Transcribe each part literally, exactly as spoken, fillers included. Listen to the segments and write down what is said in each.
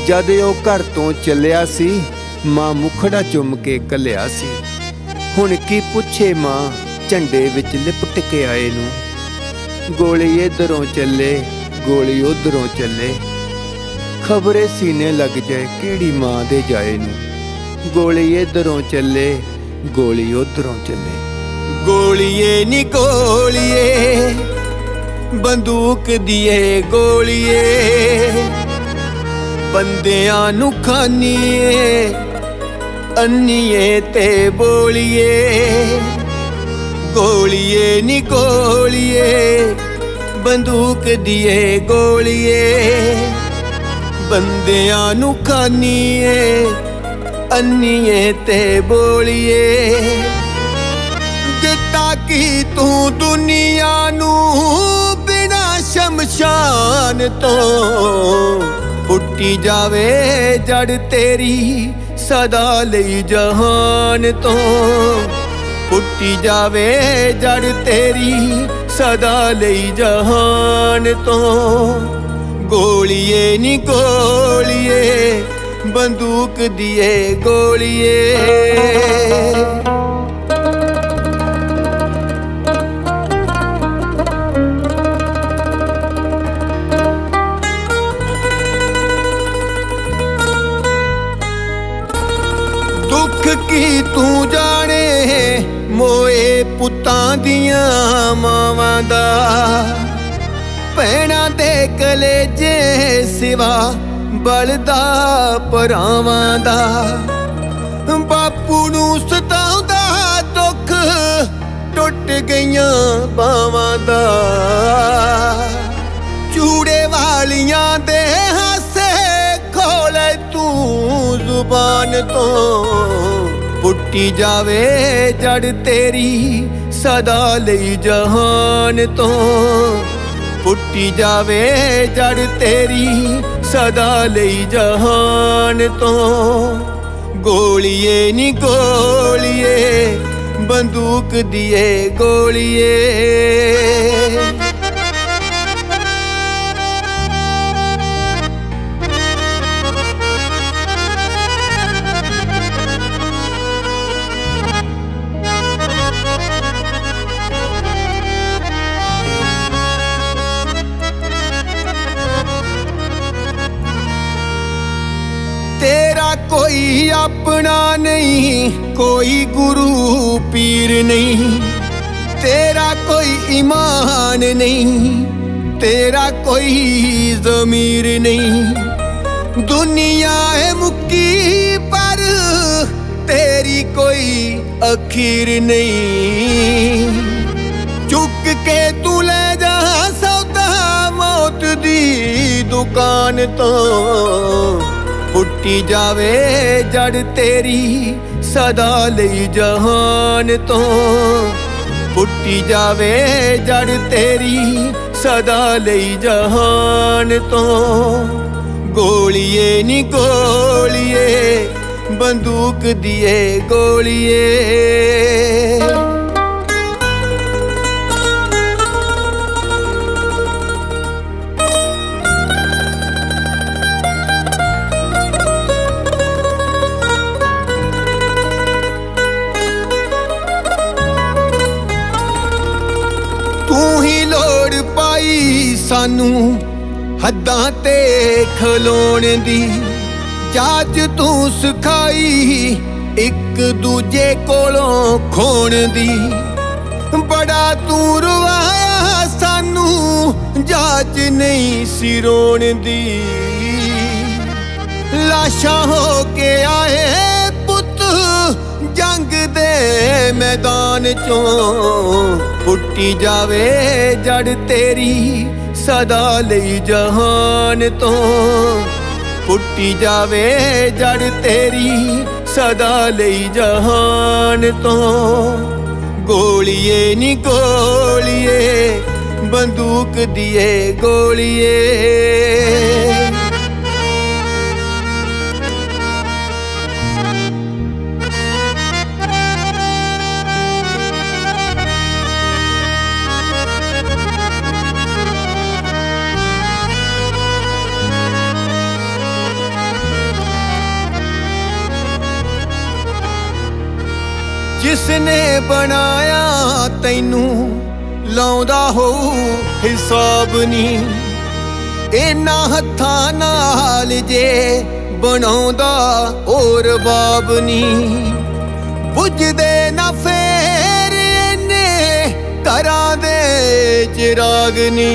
जद ओ घर तो चलिया सी मां मुखड़ा चुम के घलिया सी। हुण की पुछे मां झंडे विच लिपट के आए नूं। गोली इधरों चले गोली उधरों चले, खबरे सीने लग जाए केड़ी मां दे जाए नूं। गोली इधरों चले गोली उधरों चले। गोलीए नी गोलीए बंदूक दिए गोलीए, बंदियां नूं खानीए अन्नीए ते बोलीए। गोलीए नी गोलीए बंदूक दिए गोलीए, बंदियां नूं खानीए अन्नीए ते बोलीए। दिता की तू दुनिया नूं बिना शमशान तो, पुट्टी जावे जड़ तेरी सदा लई जहान तो। पुट्टी जावे जड़ तेरी सदा लई जहान तो। गोलीए नी गोलीए बंदूक दिए गोलीए। दुख की तू जाने मोए पुत्तां दियां मावां दा, भैणां दे कलेजे सिवा बलदा भरावां दा। बापू नूं सताउंदा दुख टुट गईयां बावां दा, चूड़े वालियां दे हासे खोले तू जुबान तो। पुट्टी जावे जड़ तेरी सदा लई जहान तो। पुट्टी जावे जड़ तेरी सदा लई जहान तो। गोलीए नी गोलीए बंदूक दिए गोलीए। तेरा कोई अपना नहीं, कोई गुरु पीर नहीं, तेरा कोई ईमान नहीं, तेरा कोई ज़मीर नहीं। दुनिया है मुक्की पर तेरी कोई अखीर नहीं। चुक के तू ले जा सौदा मौत दी दुकान तो। पुट्टी जावे जड़ तेरी सदा लई जहान तो। पुट्टी जावे जड़ तेरी सदा लई जहान तो। गोलीए नी गोलीए बंदूक दिए गोलीए। तू ही लोड़ पाई सानू हद्दां ते खलोण दी, जाच तू सिखाई एक दूजे कोलों खोण दी। बड़ा तू रुवाया सानू जाच नहीं सिरोण दी। लाशां हो के आए पुत जंग दे मैदान चों। पुट्टी जावे जड़ तेरी सदा लई जहान तो। पुट्टी जावे जड़ तेरी सदा लई जहान तो। गोलीए नी गोलीए बंदूक दिए गोलीए। जिसने बनाया तैनू लाउंदा होऊ हिसाब नी। इन्हां हत्थां नाल जे बनाउंदा और बाब नी। बुझदे ना फेर इन्ने घरां दे चिराग नी।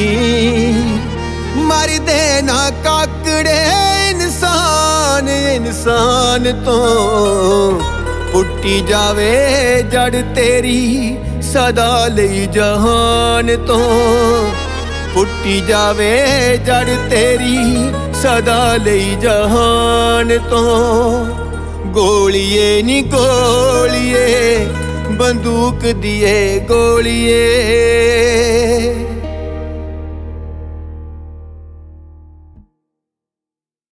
मरदे ना काकड़े इंसान इंसान तो। पुट्टी जावे जड़ तेरी सदा लई जहान तो। पुट्टी जावे जड़ तेरी सदा लई जहान तो। गोलिए नी गोलिए बंदूक दिए गोलिए।